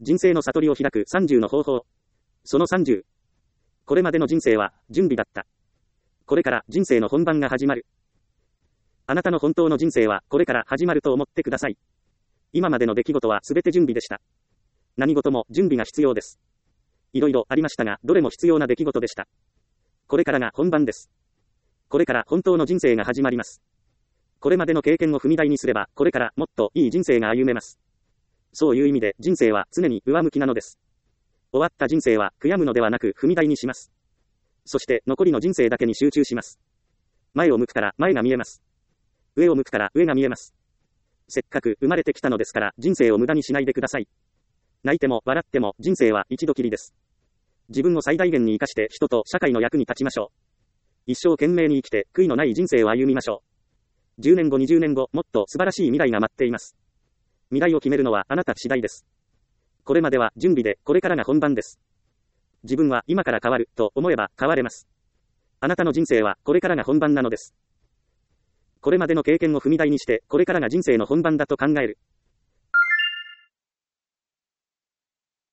人生の悟りを開く30の方法。その30。これまでの人生は準備だった。これから人生の本番が始まる。あなたの本当の人生はこれから始まると思ってください。今までの出来事はすべて準備でした。何事も準備が必要です。いろいろありましたが、どれも必要な出来事でした。これからが本番です。これから本当の人生が始まります。これまでの経験を踏み台にすれば、これからもっといい人生が歩めます。そういう意味で人生は常に上向きなのです。終わった人生は悔やむのではなく踏み台にします。そして残りの人生だけに集中します。前を向くから前が見えます。上を向くから上が見えます。せっかく生まれてきたのですから人生を無駄にしないでください。泣いても笑っても人生は一度きりです。自分を最大限に生かして人と社会の役に立ちましょう。一生懸命に生きて悔いのない人生を歩みましょう。10年後20年後、もっと素晴らしい未来が待っています。未来を決めるのはあなた次第です。これまでは準備で、これからが本番です。自分は今から変わると思えば変われます。あなたの人生はこれからが本番なのです。これまでの経験を踏み台にして、これからが人生の本番だと考える。